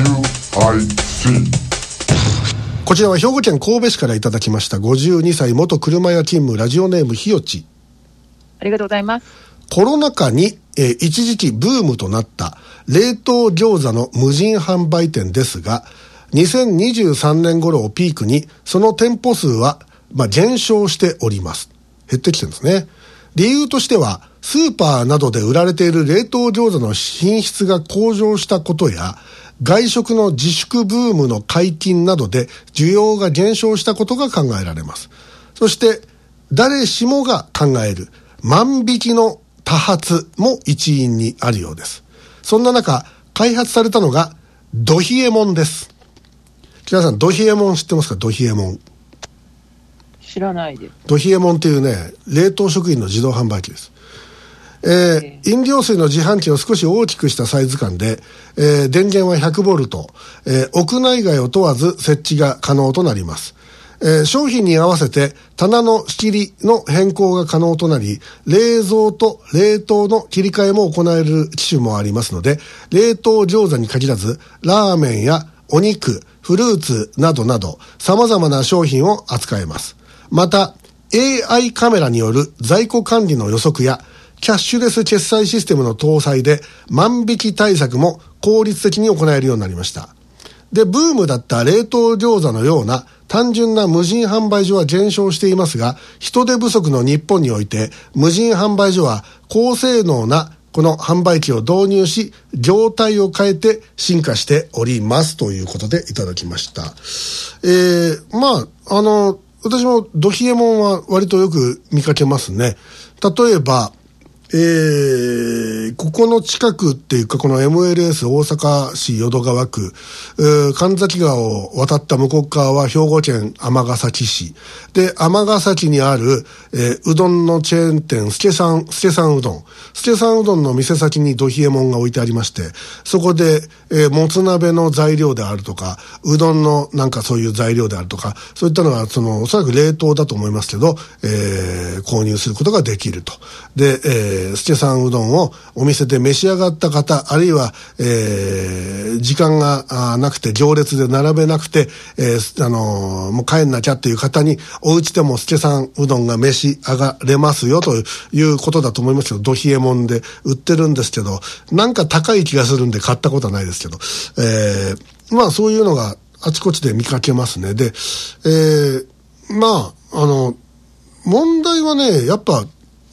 こちらは兵庫県神戸市からいただきました。52歳元車屋勤務、ラジオネームひよち。 ありがとうございます。 コロナ禍に、一時期ブームとなった冷凍餃子の無人販売店ですが、2023年頃をピークにその店舗数は、減少しております。減ってきてるんですね。理由としてはスーパーなどで売られている冷凍餃子の品質が向上したことや、外食の自粛ブームの解禁などで需要が減少したことが考えられます。そして誰しもが考える万引きの多発も一因にあるようです。そんな中開発されたのがドヒエモンです。皆さんドヒエモン知ってますか？ドヒエモン知らないです。 ドヒエモンっていうね、冷凍食品の自動販売機です。飲料水の自販機を少し大きくしたサイズ感で、電源は100ボルト、屋内外を問わず設置が可能となります。商品に合わせて棚の仕切りの変更が可能となり、冷蔵と冷凍の切り替えも行える機種もありますので、冷凍餃子に限らずラーメンやお肉、フルーツなどなど様々な商品を扱えます。また AI カメラによる在庫管理の予測やキャッシュレス決済システムの搭載で万引き対策も効率的に行えるようになりました。で、ブームだった冷凍餃子のような単純な無人販売所は減少していますが、人手不足の日本において無人販売所は高性能なこの販売機を導入し、業態を変えて進化しておりますということでいただきました。私もドヒエモンは割とよく見かけますね。例えばここの近くっていうか、この MLS 大阪市淀川区、神崎川を渡った向こう側は兵庫県尼崎市で、尼崎にある、うどんのチェーン店助さんうどんの店先にドヒエモンが置いてありまして、そこで、もつ鍋の材料であるとか、うどんのなんかそういう材料であるとか、そういったのがおそらく冷凍だと思いますけど、購入することができると。で、助さんうどんをお店で召し上がった方、あるいは、時間がなくて行列で並べなくて、もう帰んなきゃっていう方にお家でも助さんうどんが召し上がれますよということだと思いますけど、ドヒエモンで売ってるんですけど、なんか高い気がするんで買ったことはないですけど、そういうのがあちこちで見かけますね。で、問題はね、やっぱ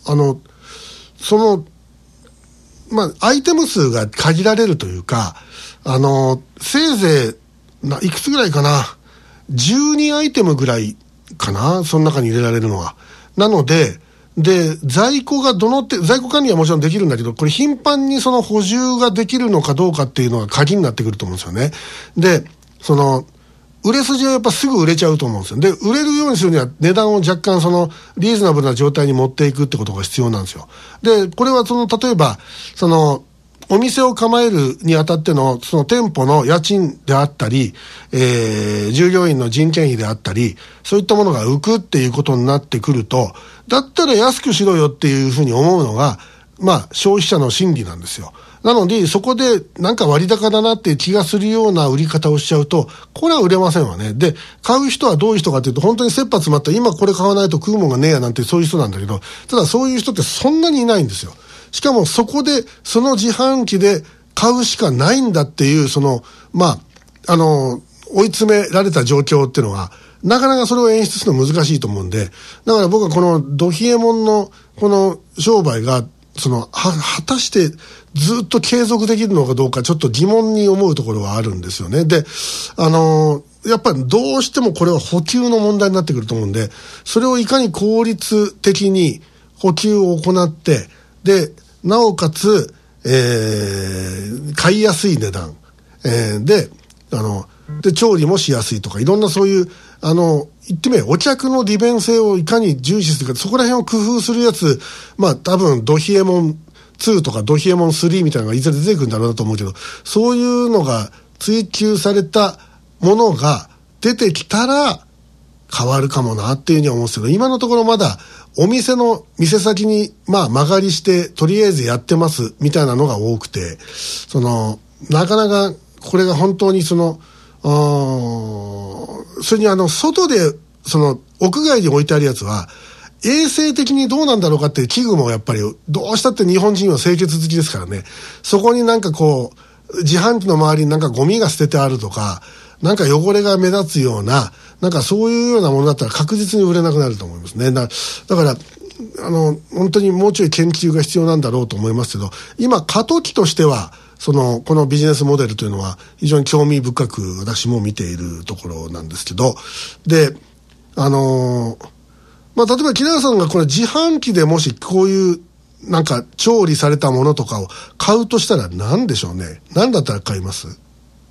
アイテム数が限られるというか、せいぜいいくつぐらいかな、12アイテムぐらいかな、その中に入れられるのは。なので、在庫管理はもちろんできるんだけど、これ頻繁にその補充ができるのかどうかっていうのが鍵になってくると思うんですよね。で、売れ筋はやっぱすぐ売れちゃうと思うんですよ。で、売れるようにするには値段を若干リーズナブルな状態に持っていくってことが必要なんですよ。で、これは例えば、お店を構えるにあたっての店舗の家賃であったり、従業員の人件費であったり、そういったものが浮くっていうことになってくると、だったら安くしろよっていうふうに思うのが、消費者の心理なんですよ。なので、そこでなんか割高だなって気がするような売り方をしちゃうと、これは売れませんわね。で、買う人はどういう人かというと、本当に切羽詰まった今これ買わないと食うもんがねえやなんてそういう人なんだけど、ただそういう人ってそんなにいないんですよ。しかもそこでその自販機で買うしかないんだっていう、追い詰められた状況っていうのは、なかなかそれを演出するの難しいと思うんで、だから僕はこのドヒエモンのこの商売が果たしてずっと継続できるのかどうかちょっと疑問に思うところはあるんですよね。で、やっぱりどうしてもこれは補給の問題になってくると思うんで、それをいかに効率的に補給を行って、で、なおかつ、買いやすい値段、で調理もしやすいとか、いろんなそういう言ってみればお客の利便性をいかに重視するか、そこら辺を工夫するやつ、多分ドヒエモン2とかドヒエモン3みたいなのがいずれ出てくるんだろうなと思うけど、そういうのが追求されたものが出てきたら変わるかもなっていうふうに思うんですけど、今のところまだお店の店先に間借りしてとりあえずやってますみたいなのが多くて、なかなかこれが本当にそれに外で屋外に置いてあるやつは衛生的にどうなんだろうかっていう危惧もやっぱりどうしたって日本人は清潔好きですからね。そこになんかこう自販機の周りになんかゴミが捨ててあるとか、なんか汚れが目立つような、なんかそういうようなものだったら確実に売れなくなると思いますね。だから本当にもうちょい研究が必要なんだろうと思いますけど、今過渡期としてはこのビジネスモデルというのは非常に興味深く私も見ているところなんですけど、で例えば木永さんがこれ自販機でもしこういうなんか調理されたものとかを買うとしたら何でしょうね。何だったら買います？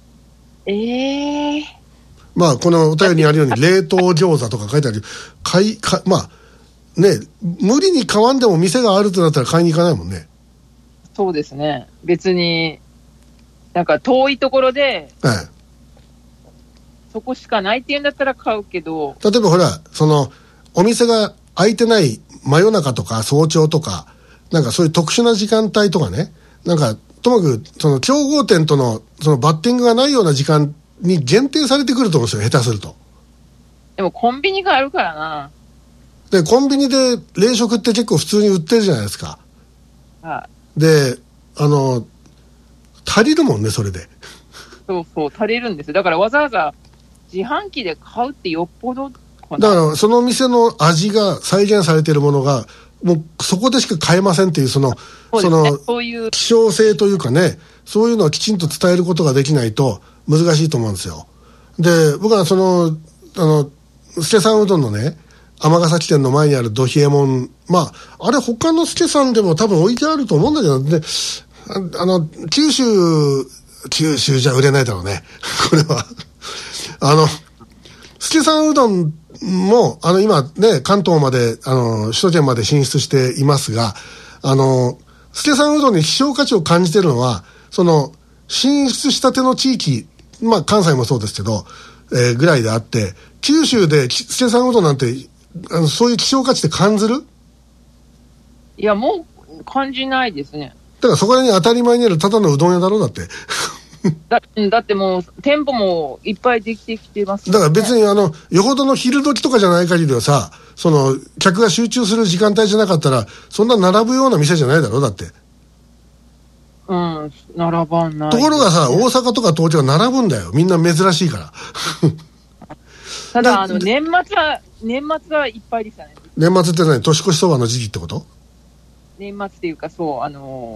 まあこのお便りにあるように冷凍餃子とか書いてある。まあね、無理に買わんでも店があるとなったら買いに行かないもんね。 そうですね。別になんか遠いところで、そこしかないっていうんだったら買うけど、 例えばほらお店が開いてない真夜中とか早朝とか、なんかそういう特殊な時間帯とかね、なんかともかく競合店とのバッティングがないような時間に限定されてくると思うんですよ、下手すると。 でもコンビニがあるからな。 でコンビニで冷食って結構普通に売ってるじゃないですか。で足りるもんね、それで。 そう足りるんですよ。だからわざわざ自販機で買うってよっぽどかな。 だからその店の味が再現されているものがもうそこでしか買えませんっていうそういう希少性というかね、そういうのをきちんと伝えることができないと難しいと思うんですよ。で僕は助さんうどんのね、尼崎店の前にあるど冷えもん、まああれ他の助さんでも多分置いてあると思うんだけどね、九州じゃ売れないだろうねこれは助さんうどんも今ね関東まで首都圏まで進出していますが、助さんうどんに希少価値を感じているのは進出したての地域、まあ関西もそうですけど、ぐらいであって、九州で助さんうどんなんてそういう希少価値って感じる？ いやもう感じないですね。 だからそこに当たり前にあるただのうどん屋だろうだってだってもう店舗もいっぱいできてきてます、ね、 だから別によほどの昼時とかじゃない限りはさ、客が集中する時間帯じゃなかったらそんな並ぶような店じゃないだろうだって。 並ばない、ね、 ところがさ、大阪とか東京は並ぶんだよ、みんな珍しいからただ年末はいっぱいでしたね。 年末って何？年越しそばの時期ってこと？ 年末っていうかそう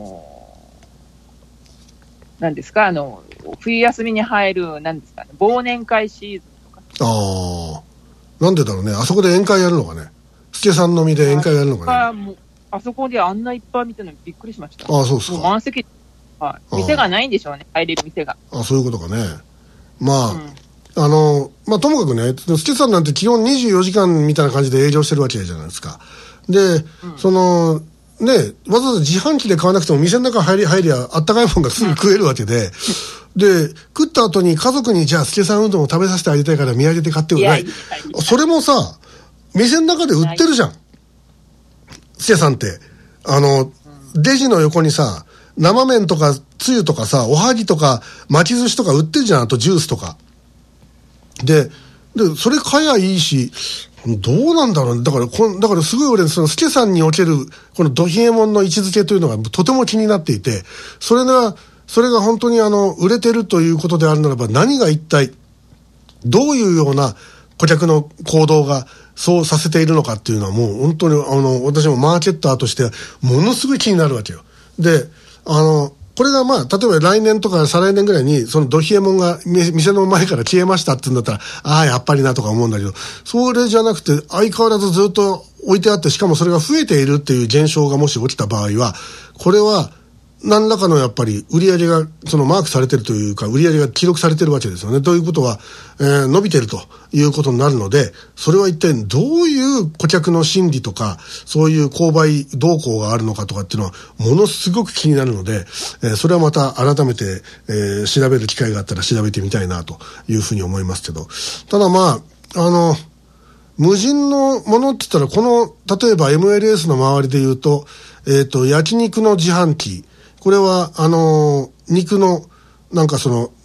何ですか冬休みに入る何ですかね、忘年会シーズンとか。 なんでだろうね、あそこで宴会やるのかね、助さんのみで宴会やるのかね。 あそこであんないっぱい見たのにびっくりしました。 そうですか。 もう満席、店がないんでしょうね、入れる店が。そういうことかね。まあ、ともかくね、助さんなんて基本24時間みたいな感じで営業してるわけじゃないですか。で、わざわざ自販機で買わなくても店の中入りゃあったかいものがすぐ食えるわけで、で食った後に家族にじゃあ助さんうどんを食べさせてあげたいから土産で買ってくれない。それもさ、店の中で売ってるじゃん、助さんって。レジの横にさ、生麺とかつゆとかさ、おはぎとか巻き寿司とか売ってるじゃん、あとジュースとかでそれ買えばいいし、どうなんだろうね。だからすごい俺助さんにおけるこのど冷えもんの位置づけというのがとても気になっていて、それが本当に売れてるということであるならば、何が一体どういうような顧客の行動がそうさせているのかっていうのは、もう本当に私もマーケッターとしてものすごい気になるわけよ。でこれがまあ例えば来年とか再来年ぐらいにど冷えもんが店の前から消えましたって言うんだったら、やっぱりなとか思うんだけど、それじゃなくて相変わらずずっと置いてあって、しかもそれが増えているっていう現象がもし起きた場合は、これは何らかのやっぱり売り上げがマークされてるというか、売り上げが記録されてるわけですよね。ということは、伸びてるということになるので、それは一体どういう顧客の心理とか、そういう購買動向があるのかとかっていうのはものすごく気になるので、それはまた改めて、調べる機会があったら調べてみたいなというふうに思いますけど、ただまあ無人のものって言ったら、例えば MLS の周りで言うと、焼肉の自販機、これは肉のなんか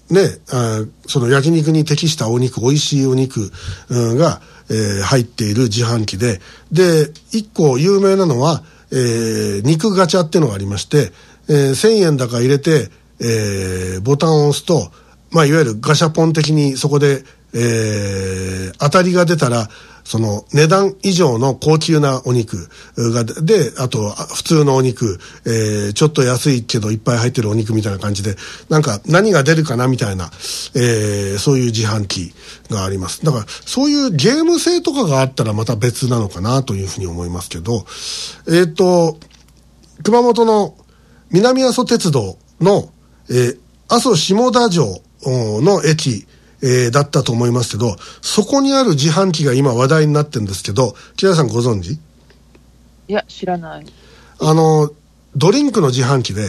その焼肉に適したお肉、美味しいお肉が、入っている自販機で、一個有名なのは、肉ガチャっていうのがありまして、1000円高入れて、ボタンを押すと、いわゆるガシャポン的にそこで、当たりが出たら、その値段以上の高級なお肉が、あと普通のお肉、ちょっと安いけどいっぱい入ってるお肉みたいな感じで、なんか何が出るかなみたいな、そういう自販機があります。だからそういうゲーム性とかがあったらまた別なのかなというふうに思いますけど、熊本の南阿蘇鉄道の、阿蘇下田城の駅、だったと思いますけど、そこにある自販機が今話題になってるんですけど、木田さんご存知？ いや、知らない。 ドリンクの自販機で、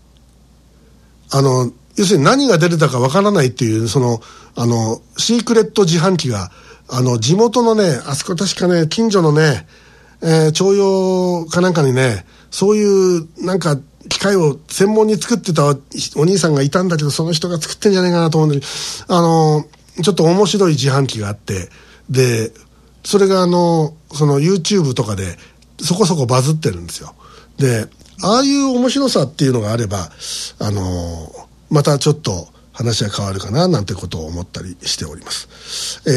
要するに何が出るだかわからないっていう、シークレット自販機が、地元のね、あそこ確かね、近所のね、徴用かなんかにね、そういうなんか機械を専門に作ってたお兄さんがいたんだけど、その人が作ってんじゃないかなと思うんだけど、ちょっと面白い自販機があって、でそれがその YouTube とかでそこそこバズってるんですよ。でああいう面白さっていうのがあれば、またちょっと話が変わるかななんてことを思ったりしております。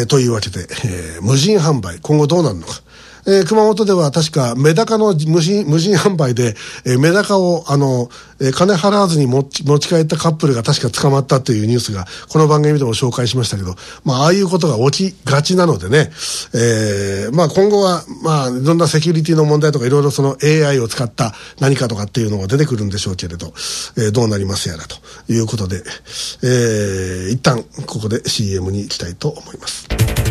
というわけで、無人販売今後どうなるのか。熊本では確かメダカの無人販売で、メダカを金払わずに持ち帰ったカップルが確か捕まったというニュースがこの番組でも紹介しましたけど、ああいうことが起きがちなのでね、今後はいろんなセキュリティの問題とかいろいろその AI を使った何かとかっていうのが出てくるんでしょうけれど、どうなりますやらということで、一旦ここで CM に行きたいと思います。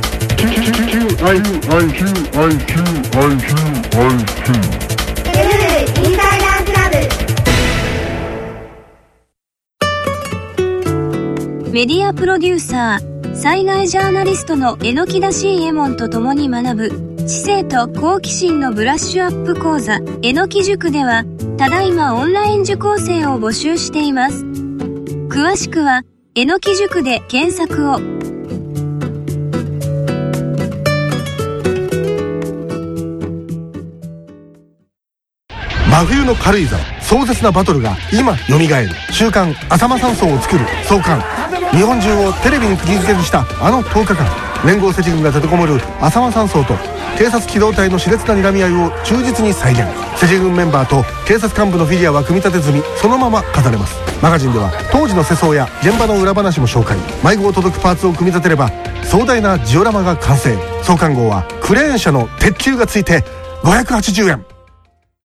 メディアプロデューサー、災害ジャーナリストの榎田信右衛門と共に学ぶ知性と好奇心のブラッシュアップ講座榎木塾では、ただいまオンライン受講生を募集しています。詳しくは榎木塾で検索を。 真冬の軽井沢、壮絶なバトルが今蘇る。週刊浅間山荘を作る創刊。日本中をテレビに釘付けにしたあの10日間、連合赤軍が立てこもる浅間山荘と警察機動隊の熾烈な睨み合いを忠実に再現。赤軍メンバーと警察幹部のフィギュアは組み立て済み、そのまま飾れます。マガジンでは当時の世相や現場の裏話も紹介。迷子を届くパーツを組み立てれば壮大なジオラマが完成。創刊号はクレーン車の鉄球がついて580円。